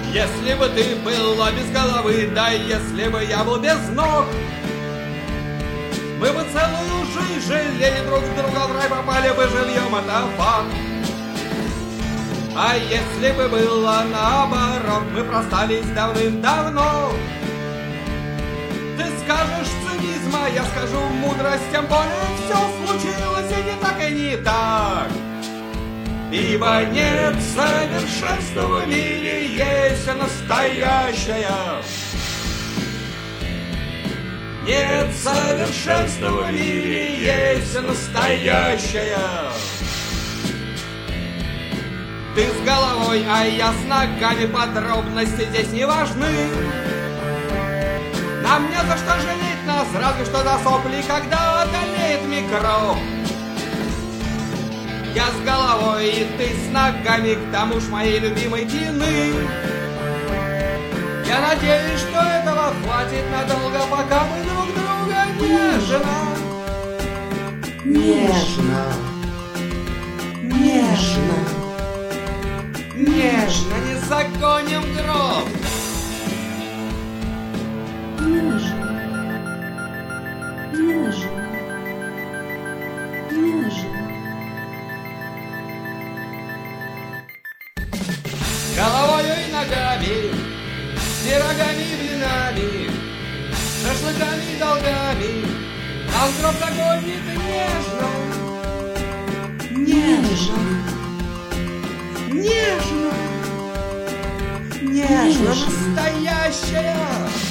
Если бы ты была без головы, да если бы я был без ног, мы бы целую жизнь жалели друг друга, в рай попали бы живьем, это факт. А если бы было наоборот, мы простались давным-давно. Ты скажешь цинизм, а я скажу мудрость, тем более все случилось и не так, и не так. Ибо нет совершенства в мире, есть настоящая. Нет совершенства в мире, есть настоящая. Ты с головой, а я с ногами, подробности здесь не важны. Нам не за что жалеть нас, разве что до сопли, когда одолеет микроб. Я с головой, и ты с ногами, к тому ж моей любимой длины. Я надеюсь, что этого хватит надолго, пока мы друг друга нежно. Нежно. Нежно. Нежно не загоним гроб. Нежно. Нежно. Нежно. Головою и ногами, пирогами и блинами, шашлыками и долгами, нас гроб загонит нежно. Нежно. Нежно. Нежно. Настоящая.